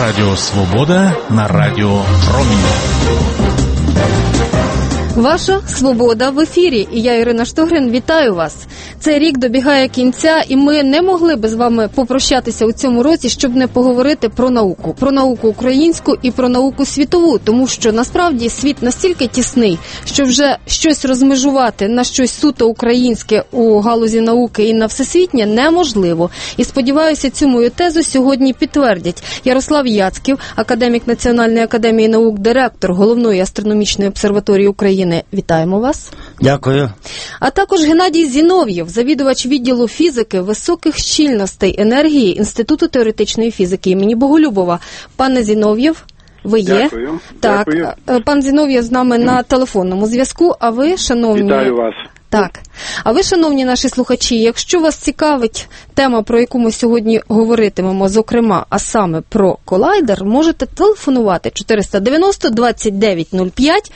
Радіо Свобода на Радіо Промінь. Ваша «Свобода» в ефірі. І я, Ірина Штогрин, вітаю вас. Цей рік добігає кінця, і ми не могли би з вами попрощатися у цьому році, щоб не поговорити про науку. Про науку українську і про науку світову, тому що насправді світ настільки тісний, що вже щось розмежувати на щось суто українське у галузі науки і на всесвітнє неможливо. І сподіваюся, цю мою тезу сьогодні підтвердять Ярослав Яцьків, академік Національної академії наук, директор Головної астрономічної обсерваторії України. Вітаємо вас. Дякую. А також Геннадій Зінов'єв, завідувач відділу фізики високих щільностей енергії Інституту теоретичної фізики імені Боголюбова. Пане Зінов'єв, ви є? Дякую. Так. Дякую. Пан Зінов'єв з нами на телефонному зв'язку, а ви, шановні... Вітаю вас. Так. А ви, шановні наші слухачі, якщо вас цікавить тема, про яку ми сьогодні говоритимемо, зокрема, а саме про колайдер, можете телефонувати 490-2905,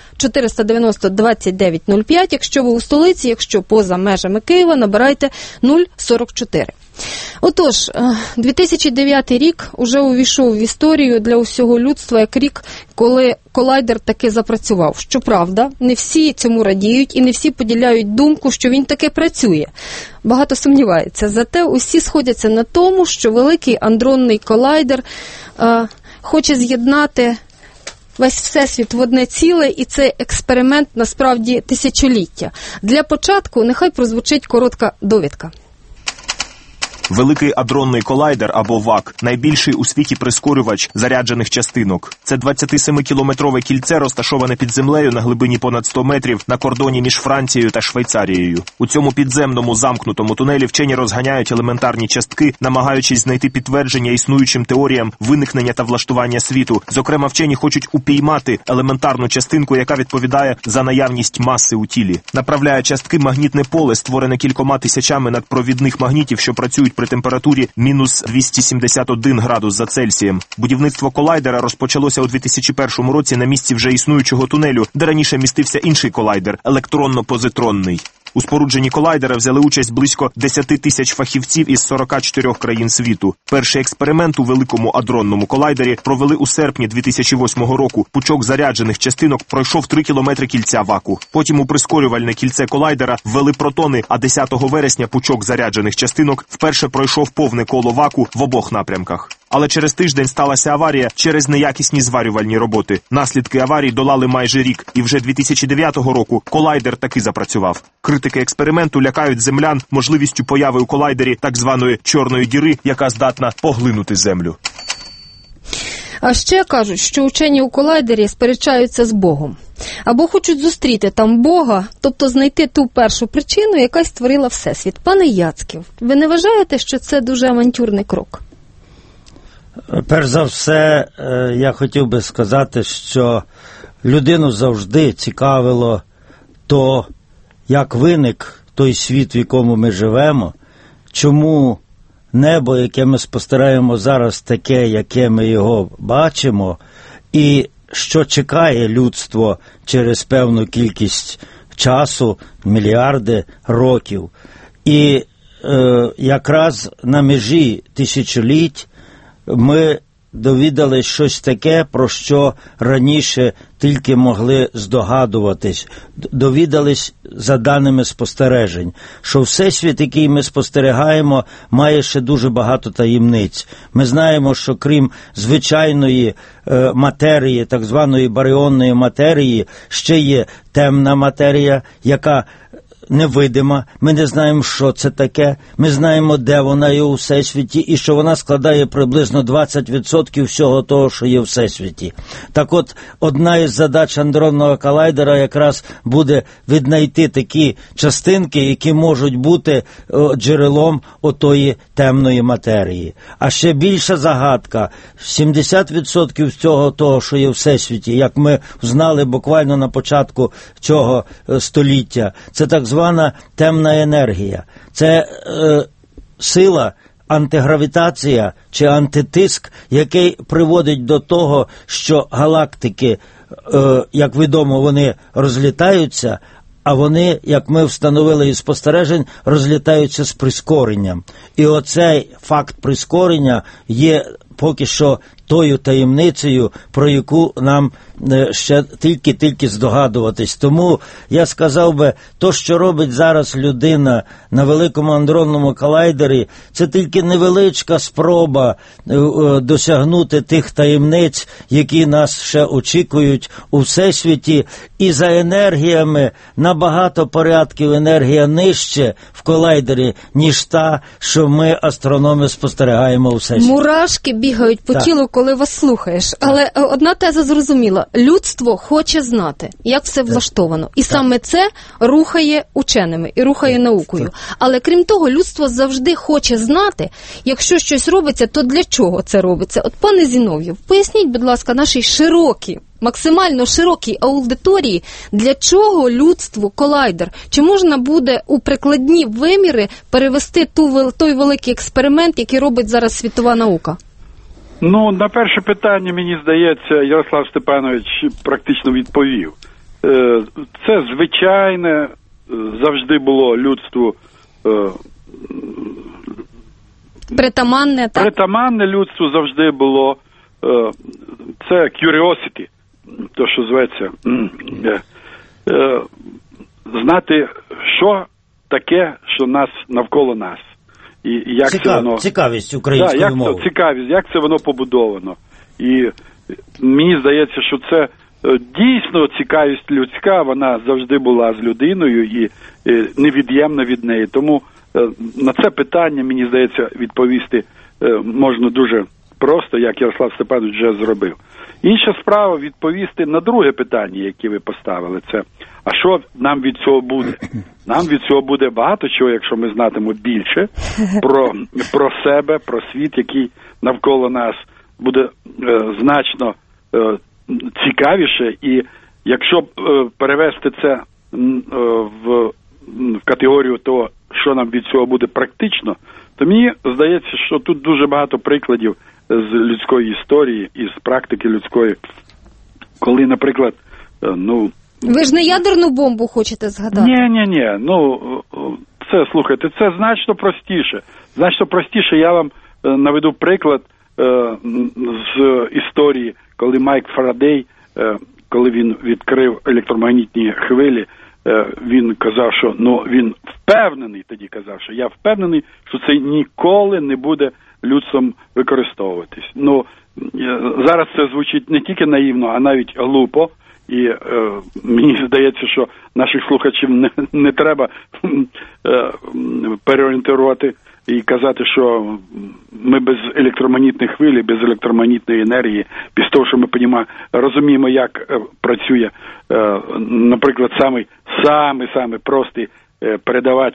490-2905, якщо ви у столиці, якщо поза межами Києва, набирайте 044. Отож, 2009 рік уже увійшов в історію для усього людства як рік, коли колайдер таки запрацював. Щоправда, не всі цьому радіють і не всі поділяють думку, що він таки працює. Багато сумніваються. Зате усі сходяться на тому, що великий андронний колайдер хоче з'єднати весь всесвіт в одне ціле, і цей експеримент насправді тисячоліття. Для початку нехай прозвучить коротка довідка. Великий адронний колайдер, або ВАК, найбільший у світі прискорювач заряджених частинок. Це 27-кілометрове кільце, розташоване під землею на глибині понад 100 метрів на кордоні між Францією та Швейцарією. У цьому підземному замкнутому тунелі вчені розганяють елементарні частки, намагаючись знайти підтвердження існуючим теоріям виникнення та влаштування світу. Зокрема, вчені хочуть упіймати елементарну частинку, яка відповідає за наявність маси у тілі. Направляє частки магнітне поле, створене кількома тисячами надпровідних магнітів, що працюють при температурі мінус 271 градус за Цельсієм. Будівництво колайдера розпочалося у 2001 році на місці вже існуючого тунелю, де раніше містився інший колайдер – електронно-позитронний. У спорудженні колайдера взяли участь близько 10 тисяч фахівців із 44 країн світу. Перший експеримент у великому адронному колайдері провели у серпні 2008 року. Пучок заряджених частинок пройшов 3 кілометри кільця ВАКу. Потім у прискорювальне кільце колайдера ввели протони, а 10 вересня пучок заряджених частинок вперше пройшов повне коло ВАКу в обох напрямках. Але через тиждень сталася аварія через неякісні зварювальні роботи. Наслідки аварії долали майже рік, і вже 2009 року колайдер таки запрацював. Критики експерименту лякають землян можливістю появи у колайдері так званої чорної діри, яка здатна поглинути Землю. А ще кажуть, що учені у колайдері сперечаються з Богом. Або хочуть зустріти там Бога, тобто знайти ту першу причину, яка створила Всесвіт. Пане Яцьків, ви не вважаєте, що це дуже авантюрний крок? Перш за все, я хотів би сказати, що людину завжди цікавило то, як виник той світ, в якому ми живемо, чому небо, яке ми спостерігаємо зараз, таке, яке ми його бачимо, і що чекає людство через певну кількість часу, мільярди років. І якраз на межі тисячоліть ми довідались щось таке, про що раніше тільки могли здогадуватись. Довідались за даними спостережень, що Всесвіт, який ми спостерігаємо, має ще дуже багато таємниць. Ми знаємо, що крім звичайної матерії, так званої баріонної матерії, ще є темна матерія, яка невидима, ми не знаємо, що це таке, ми знаємо, де вона є у Всесвіті, і що вона складає приблизно 20% всього того, що є у Всесвіті. Так от, одна із задач андронного колайдера якраз буде віднайти такі частинки, які можуть бути джерелом отої темної матерії. А ще більша загадка, 70% всього того, що є у Всесвіті, як ми знали буквально на початку цього століття, це так звана темна енергія. Це сила, антигравітація чи антитиск, який приводить до того, що галактики, як відомо, вони розлітаються, а вони, як ми встановили із спостережень, розлітаються з прискоренням. І оцей факт прискорення є поки що тою таємницею, про яку нам ще тільки здогадуватись. Тому я сказав би, то, що робить зараз людина на Великому адронному колайдері, це тільки невеличка спроба досягнути тих таємниць, які нас ще очікують у Всесвіті, і за енергіями набагато порядків енергія нижче в колайдері, ніж та, що ми, астрономи, спостерігаємо у Всесвіті. Мурашки бігають по тілу, коли вас слухаєш. Але одна теза зрозуміла. Людство хоче знати, як все влаштовано. І саме це рухає ученими і рухає наукою. Але крім того, людство завжди хоче знати, якщо щось робиться, то для чого це робиться. От, пане Зінов'єв, поясніть, будь ласка, нашій максимально широкій аудиторії, для чого людству колайдер? Чи можна буде у прикладні виміри перевести той великий експеримент, який робить зараз світова наука? Ну, на перше питання, мені здається, Ярослав Степанович практично відповів. Це звичайне, завжди було людству притаманне, так? Притаманне людству завжди було. Це curiosity, то, що зветься. Знати, що таке, що нас навколо нас. І як це воно... Цікавість української мови. Цікавість, як це воно побудовано. І мені здається, що це дійсно цікавість людська, вона завжди була з людиною і невід'ємна від неї. Тому на це питання, мені здається, відповісти можна дуже просто, як Ярослав Степанович вже зробив. Інша справа відповісти на друге питання, яке ви поставили. Це, а що нам від цього буде? Нам від цього буде багато чого, якщо ми знатимемо більше про себе, про світ, який навколо нас буде значно цікавіше. І якщо перевести це в категорію того, що нам від цього буде практично, то мені здається, що тут дуже багато прикладів з людської історії і з практики людської, коли, наприклад, Ви ж не ядерну бомбу хочете згадати? Ні. Це, слухайте, це значно простіше. Значно простіше. Я вам наведу приклад з історії, коли Майк Фарадей, коли він відкрив електромагнітні хвилі, він казав, що, він впевнений, тоді казав, що я впевнений, що це ніколи не буде людством використовуватись. Зараз це звучить не тільки наївно, а навіть глупо. І мені здається, що наших слухачів не треба переорієнтувати і казати, що ми без електромагнітних хвиль, без електромагнітної енергії, без того, що ми розуміємо, як працює, наприклад, самий простий передавач.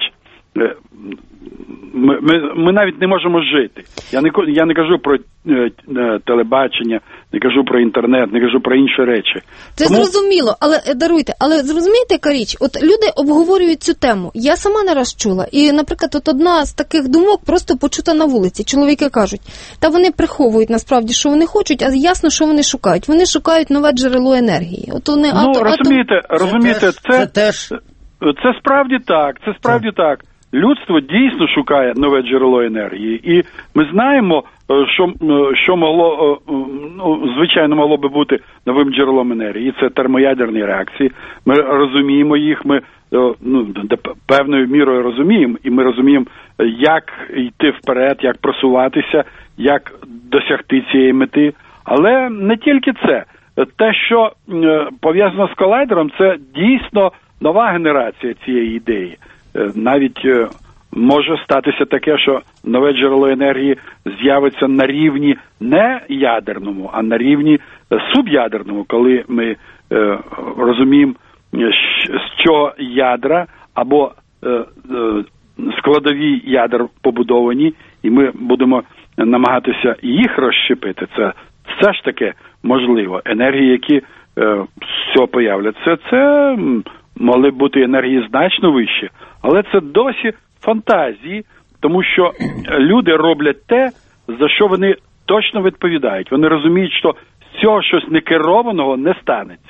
Ми навіть не можемо жити. Я не кажу про телебачення, не кажу про інтернет, не кажу про інші речі. Це зрозуміло, але але зрозумієте, яка річ? От люди обговорюють цю тему. Я сама не раз чула. І, наприклад, от одна з таких думок просто почута на вулиці. Чоловіки кажуть, та вони приховують насправді, що вони хочуть, а ясно, що вони шукають. Вони шукають нове джерело енергії. От вони розумієте, це справді так, так. Людство дійсно шукає нове джерело енергії, і ми знаємо, що звичайно могло би бути новим джерелом енергії. Це термоядерні реакції. Ми розуміємо їх, ми певною мірою розуміємо, і ми розуміємо, як йти вперед, як просуватися, як досягти цієї мети. Але не тільки це. Те, що пов'язано з колайдером, це дійсно нова генерація цієї ідеї. Навіть може статися таке, що нове джерело енергії з'явиться на рівні не ядерному, а на рівні суб'ядерному, коли ми розуміємо, з чого ядра або складові ядер побудовані, і ми будемо намагатися їх розщепити. Це все ж таки можливо. Енергії, які з цього появляться, це могли б бути енергії значно вищі, але це досі фантазії, тому що люди роблять те, за що вони точно відповідають. Вони розуміють, що з цього щось некерованого не станеться.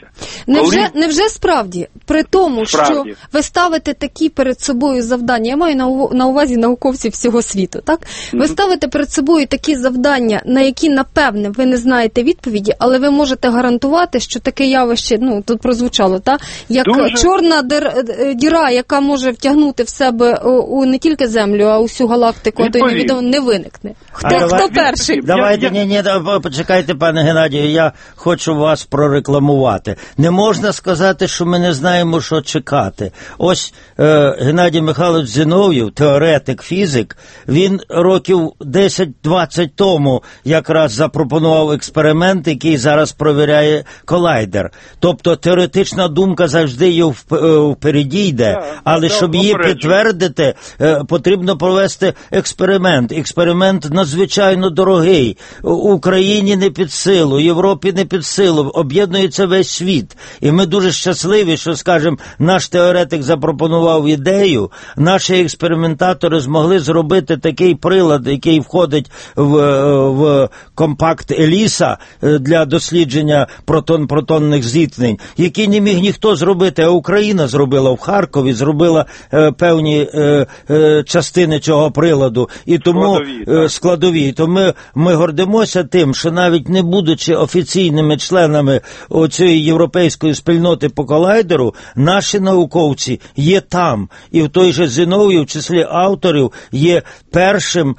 Невже справді, при тому, що ви ставите такі перед собою завдання, я маю на увазі науковців всього світу, так? Ви ставите перед собою такі завдання, на які, напевне, ви не знаєте відповіді, але ви можете гарантувати, що таке явище, тут прозвучало, так? Як чорна діра, яка може втягнути в себе не тільки Землю, а усю галактику, а то й невідомо, не виникне. Хто перший? Давайте, почекайте, пане Геннадію, я хочу вас прорекламувати. Не можна сказати, що ми не знаємо, що чекати. Ось Геннадій Михайлович Зінов'єв, теоретик, фізик, він років 10-20 тому якраз запропонував експеримент, який зараз провіряє колайдер. Тобто теоретична думка завжди її впереді йде, але щоб її підтвердити, потрібно провести експеримент. Експеримент надзвичайно дорогий. Україні не під силу, Європі не під силу, об'єднується весь світ. І ми дуже щасливі, що, скажімо, наш теоретик запропонував ідею, наші експериментатори змогли зробити такий прилад, який входить в компакт Еліса для дослідження протонних зіткнень, який не міг ніхто зробити, а Україна зробила в Харкові, зробила певні частини цього приладу, і тому складові. То ми гордимося тим, що навіть не будучи офіційними членами цієї європейської спільноти по колайдеру, наші науковці є там. І в той же Зінов'єв, в числі авторів, є першим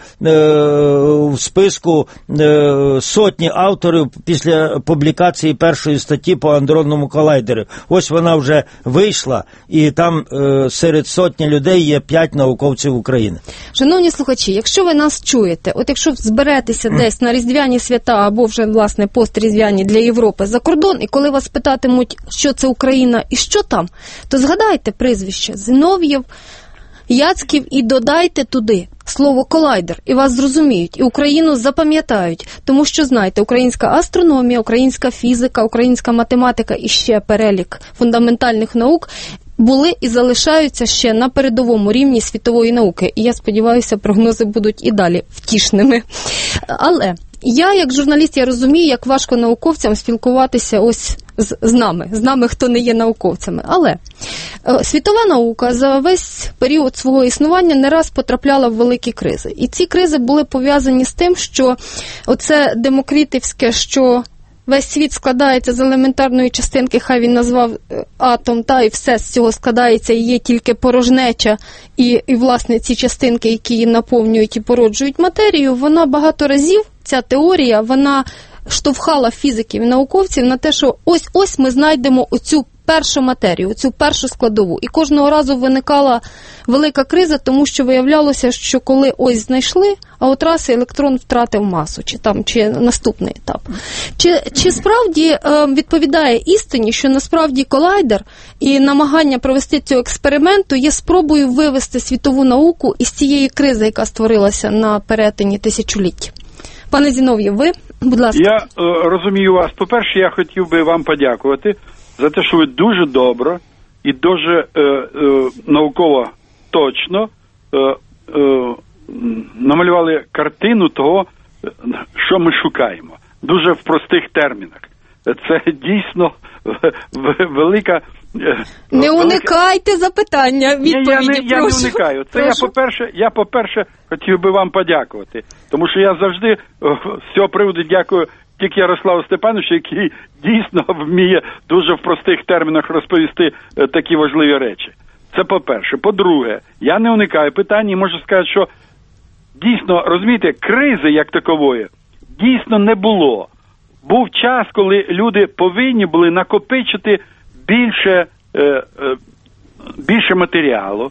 в списку сотні авторів після публікації першої статті по андронному колайдеру. Ось вона вже вийшла, і там серед сотні людей є 5 науковців України. Шановні слухачі, якщо ви нас чуєте, от якщо зберетеся десь на різдвяні свята або вже, власне, постріздвяні для Європи за кордон, і коли вас питатимуть, що це Україна і що там, то згадайте прізвище Зінов'єв, Яцьків і додайте туди слово «колайдер», і вас зрозуміють, і Україну запам'ятають. Тому що, знаєте, українська астрономія, українська фізика, українська математика і ще перелік фундаментальних наук були і залишаються ще на передовому рівні світової науки. І я сподіваюся, прогнози будуть і далі втішними. Але я, як журналіст, я розумію, як важко науковцям спілкуватися ось з нами, хто не є науковцями. Але світова наука за весь період свого існування не раз потрапляла в великі кризи. І ці кризи були пов'язані з тим, що оце демокритівське, що весь світ складається з елементарної частинки, хай він назвав атом, і все з цього складається, і є тільки порожнеча, і власне, ці частинки, які її наповнюють і породжують матерію, вона багато разів, ця теорія, вона штовхала фізиків і науковців на те, що ось ми знайдемо оцю першу матерію, оцю першу складову. І кожного разу виникала велика криза, тому що виявлялося, що коли ось знайшли, а от раз електрон втратив масу, чи наступний етап. Чи справді відповідає істині, що насправді колайдер і намагання провести цього експерименту є спробою вивести світову науку із цієї кризи, яка створилася на перетині тисячоліть? Пане Зінов'єв, ви, будь ласка. Я розумію вас. По-перше, я хотів би вам подякувати за те, що ви дуже добре і дуже науково точно намалювали картину того, що ми шукаємо. Дуже в простих термінах. Це дійсно велика... Не уникайте запитання, відповіді, я не уникаю. Це я, по-перше, хотів би вам подякувати. Тому що я завжди з цього приводу дякую тільки Ярославу Степановичу, який дійсно вміє дуже в простих термінах розповісти такі важливі речі. Це по-перше. По-друге, я не уникаю питань і можу сказати, що дійсно, розумієте, кризи як такової дійсно не було. Був час, коли люди повинні були накопичити більше матеріалу,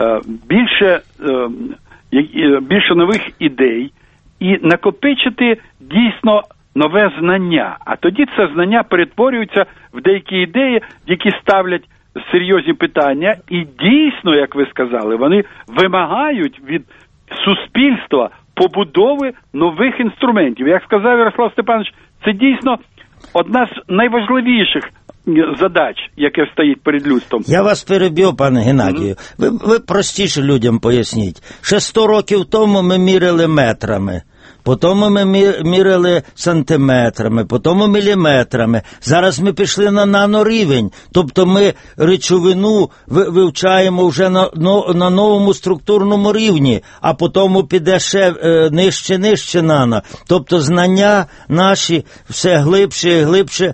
більше нових ідей і накопичити дійсно нове знання. А тоді це знання перетворюється в деякі ідеї, які ставлять серйозні питання і дійсно, як ви сказали, вони вимагають від суспільства побудови нових інструментів. Як сказав Ярослав Степанович, це дійсно одна з найважливіших задач, яке стоїть перед людством. Я вас переб'ю, пане Геннадію. Ви простіше людям поясніть. Ще 100 років тому ми міряли метрами. потім ми міряли сантиметрами, потім міліметрами. Зараз ми пішли на нанорівень, тобто ми речовину вивчаємо вже на новому структурному рівні, а потім піде ще нижче нано. Тобто знання наші все глибше і глибше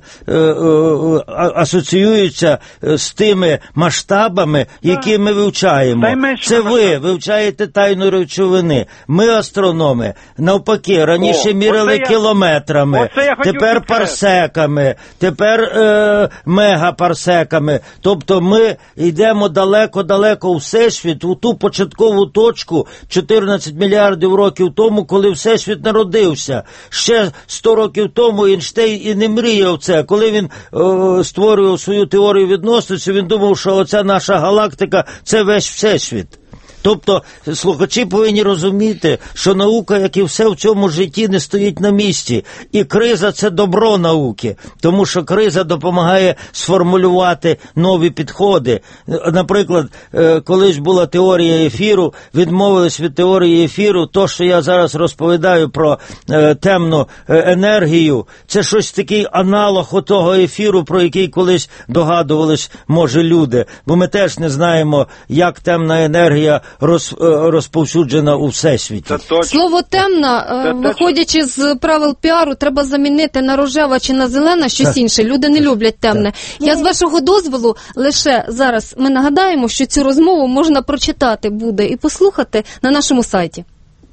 асоціюються з тими масштабами, які ми вивчаємо. Це ви вивчаєте тайну речовини. Ми, астрономи, навпаки, раніше міряли кілометрами, тепер парсеками, тепер мегапарсеками. Тобто ми йдемо далеко-далеко у Всесвіт, у ту початкову точку 14 мільярдів років тому, коли Всесвіт народився. Ще 100 років тому Ейнштейн і не мріяв це. Коли він створював свою теорію відносності, він думав, що оця наша галактика – це весь Всесвіт. Тобто слухачі повинні розуміти, що наука, як і все в цьому житті, не стоїть на місці. І криза – це добро науки, тому що криза допомагає сформулювати нові підходи. Наприклад, колись була теорія ефіру, відмовились від теорії ефіру. То, що я зараз розповідаю про темну енергію, це щось такий аналог отого ефіру, про який колись догадувались, може, люди. Бо ми теж не знаємо, як темна енергія розповсюджена у Всесвіті. Слово «темна», виходячи з правил піару, треба замінити на рожева чи на зелена щось інше. Люди не люблять темне. Я з вашого дозволу лише зараз ми нагадаємо, що цю розмову можна прочитати буде і послухати на нашому сайті.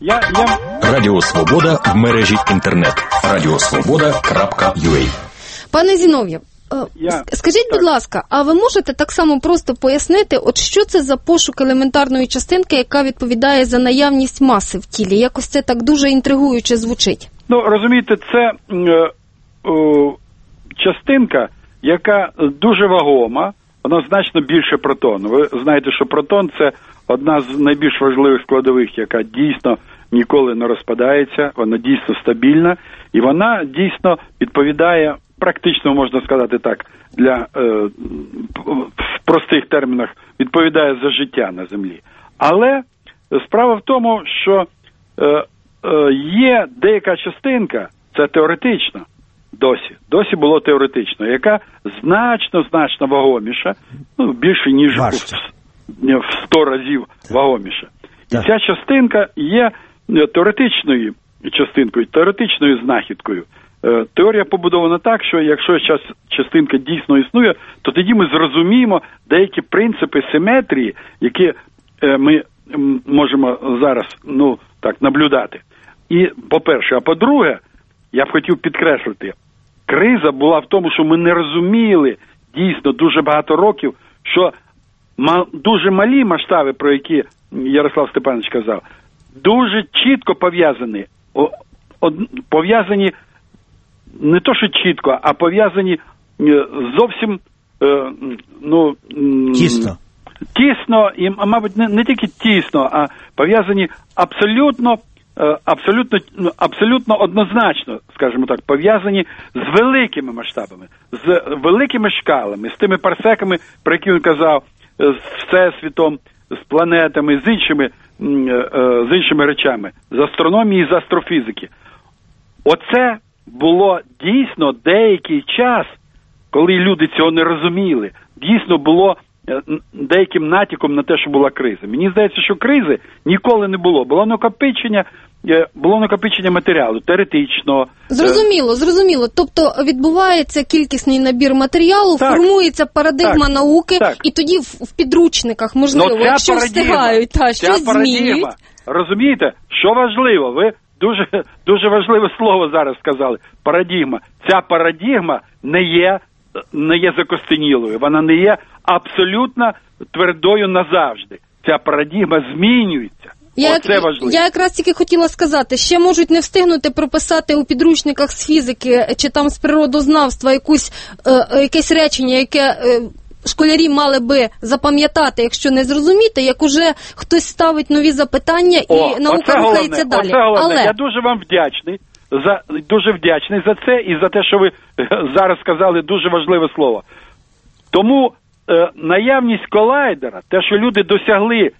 Радіо Свобода в мережі інтернет. radiosvoboda.ua. Пане Зінов'єв, скажіть, будь ласка, а ви можете так само просто пояснити, от що це за пошук елементарної частинки, яка відповідає за наявність маси в тілі? Якось це так дуже інтригуюче звучить. Ну, розумієте, це частинка, яка дуже вагома, вона значно більше протону. Ви знаєте, що протон – це одна з найбільш важливих складових, яка дійсно ніколи не розпадається, вона дійсно стабільна, і вона дійсно відповідає, практично, можна сказати так, в простих термінах, відповідає за життя на Землі. Але справа в тому, що є деяка частинка, це теоретично, досі було теоретично, яка значно вагоміша, більше ніж в 100 разів вагоміша. І ця частинка є теоретичною частинкою, теоретичною знахідкою. Теорія побудована так, що якщо частинка дійсно існує, то тоді ми зрозуміємо деякі принципи симетрії, які ми можемо зараз наблюдати. І, по-перше, а по-друге, я б хотів підкреслити, криза була в тому, що ми не розуміли дійсно дуже багато років, що дуже малі масштаби, про які Ярослав Степанович казав, дуже чітко пов'язані не то, що чітко, а пов'язані зовсім тісно, і, мабуть, не тільки тісно, а пов'язані абсолютно однозначно, скажімо так, пов'язані з великими масштабами, з великими шкалами, з тими парсеками, про які він казав, з Всесвітом, з планетами, з іншими речами, з астрономії, з астрофізики. Оце було дійсно деякий час, коли люди цього не розуміли, дійсно було деяким натяком на те, що була криза. Мені здається, що кризи ніколи не було. Було накопичення матеріалу, теоретичного. Зрозуміло. Тобто відбувається кількісний набір матеріалу, формується парадигма науки, і тоді в підручниках, можливо, якщо встигають, щось змінюють. Розумієте, що важливо? Ви дуже важливе слово зараз сказали. Парадигма. Ця парадигма не є закостенілою. Вона не є абсолютно твердою назавжди. Ця парадигма змінюється. Я якраз тільки хотіла сказати, ще можуть не встигнути прописати у підручниках з фізики чи там з природознавства якесь речення, яке школярі мали би запам'ятати, якщо не зрозуміти, як уже хтось ставить нові запитання і наука рухається далі. Але я дуже вам вдячний за це і за те, що ви зараз сказали дуже важливе слово. Тому наявність колайдера, те, що люди досягли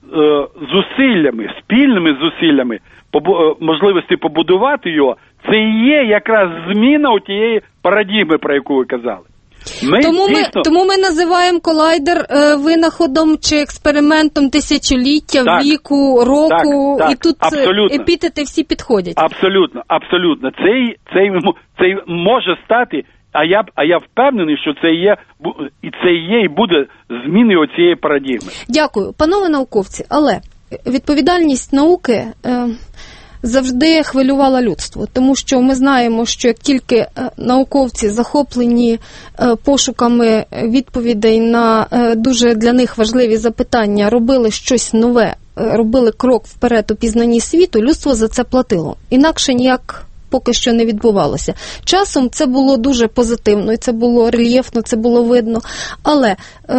зусиллями, спільними зусиллями, можливості побудувати його, це і є якраз зміна тієї парадігми, про яку ви казали. Тому ми називаємо колайдер винаходом чи експериментом тисячоліття, віку, року, і тут епітети всі підходять. Абсолютно. Цей може стати, а я впевнений, що це є і буде зміною оцієї парадігми. Дякую. Панове науковці, але відповідальність науки завжди хвилювала людство, тому що ми знаємо, що як тільки науковці захоплені пошуками відповідей на дуже для них важливі запитання, робили щось нове, робили крок вперед у пізнанні світу, людство за це платило. Інакше ніяк поки що не відбувалося. Часом це було дуже позитивно, і це було рельєфно, це було видно, але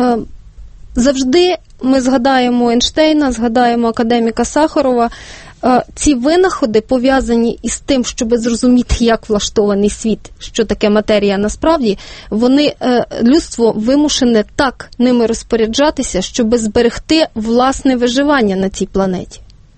завжди ми згадаємо Ейнштейна, згадаємо академіка Сахарова. Ці винаходи пов'язані із тим, щоб зрозуміти, як влаштований світ, що таке матерія насправді, людство вимушене так ними розпоряджатися, щоб зберегти власне виживання на цій планеті.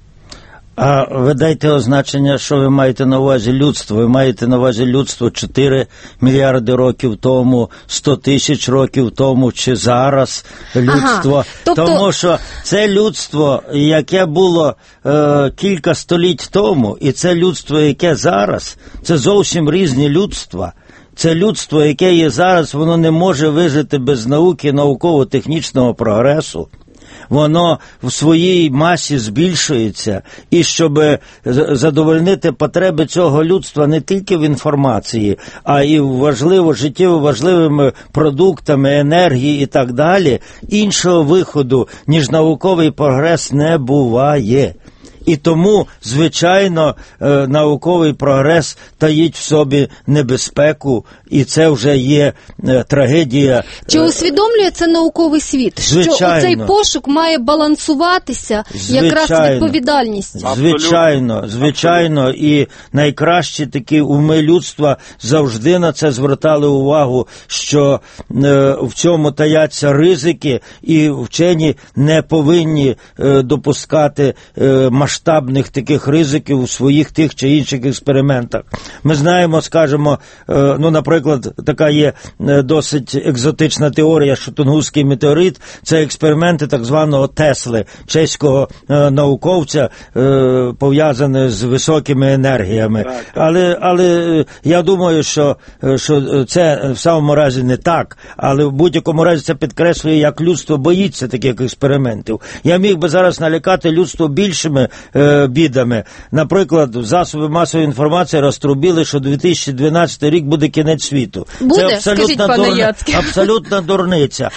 А ви дайте означення, що ви маєте на увазі людство. Ви маєте на увазі людство 4 мільярди років тому, 100 тисяч років тому, чи зараз людство. Тому що це людство, яке було кілька століть тому, і це людство, яке зараз, це зовсім різні людства. Це людство, яке є зараз, воно не може вижити без науки, науково-технічного прогресу. Воно в своїй масі збільшується, і щоб задовольнити потреби цього людства не тільки в інформації, а і життєво важливими продуктами, енергії і так далі, іншого виходу, ніж науковий прогрес, не буває. І тому, звичайно, науковий прогрес таїть в собі небезпеку, і це вже є трагедія. Чи усвідомлює це науковий світ? Звичайно. Що оцей пошук має балансуватися якраз відповідальністю? Звичайно. І найкращі такі уми людства завжди на це звертали увагу, що в цьому таяться ризики, і вчені не повинні допускати масштабних таких ризиків у своїх тих чи інших експериментах. Ми знаємо, скажімо, наприклад, така є досить екзотична теорія, що Тунгуський метеорит – це експерименти так званого Тесли, чеського науковця, пов'язані з високими енергіями. Але я думаю, що це в самому разі не так, але в будь-якому разі це підкреслює, як людство боїться таких експериментів. Я міг би зараз налякати людство більшими бідами. Наприклад, засоби масової інформації розтрубили, що 2012 рік буде кінець світу. Буде? Це абсолютна дурниця.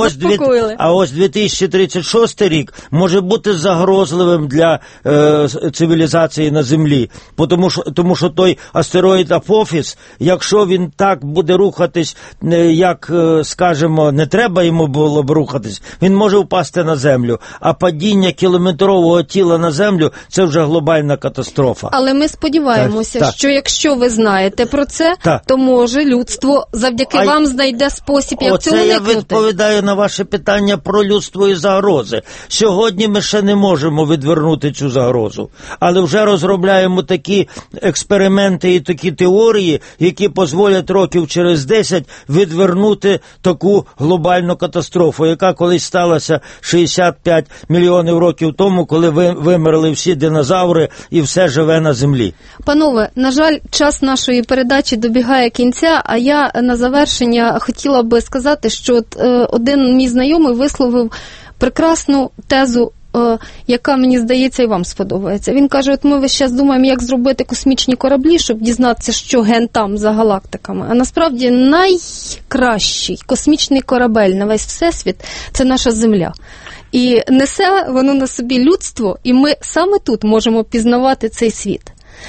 А ось 2036 рік може бути загрозливим для цивілізації на Землі. Тому що той астероїд Апофіс, якщо він так буде рухатись, як, скажімо, не треба йому було б рухатись, він може впасти на Землю. А падіння кілометрового тіла на Землю – це вже глобальна катастрофа. Але ми сподіваємося, що якщо ви знаєте про це, то може людство завдяки вам знайде спосіб, як цього уникнути. Я відповідаю на ваше питання про людство і загрози. Сьогодні ми ще не можемо відвернути цю загрозу, але вже розробляємо такі експерименти і такі теорії, які дозволять років через 10 відвернути таку глобальну катастрофу, яка колись сталася 65 мільйонів років тому, коли вимерли всі динозаври і все живе на землі. Панове, на жаль, час нашої передачі добігає кінця, а я на завершення хотіла би сказати, що один мій знайомий висловив прекрасну тезу, яка, мені здається, і вам сподобається. Він каже, ми весь час думаємо, як зробити космічні кораблі, щоб дізнатися, що ген там за галактиками. А насправді найкращий космічний корабель на весь Всесвіт – це наша Земля. І несе воно на собі людство, і ми саме тут можемо пізнавати цей світ.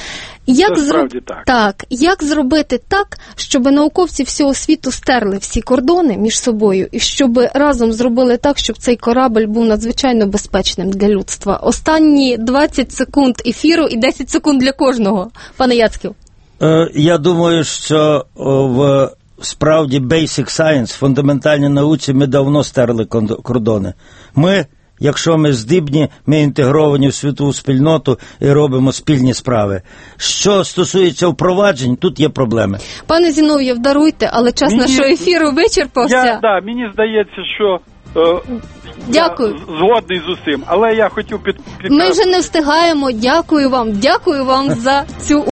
Як зробити так, щоб науковці всього світу стерли всі кордони між собою, і щоб разом зробили так, щоб цей корабль був надзвичайно безпечним для людства? Останні 20 секунд ефіру і 10 секунд для кожного. Пане Яцьків. Я думаю, що в справді basic science, фундаментальній науці, ми давно стерли кордони. Ми якщо ми здібні, ми інтегровані в світову спільноту і робимо спільні справи. Що стосується впроваджень, тут є проблеми. Пане Зінов'єв, даруйте, але час нашого ефіру вичерпався. Мені здається, що Дякую. Я згодний з усім, але я хотів Ми вже не встигаємо. Дякую вам за цю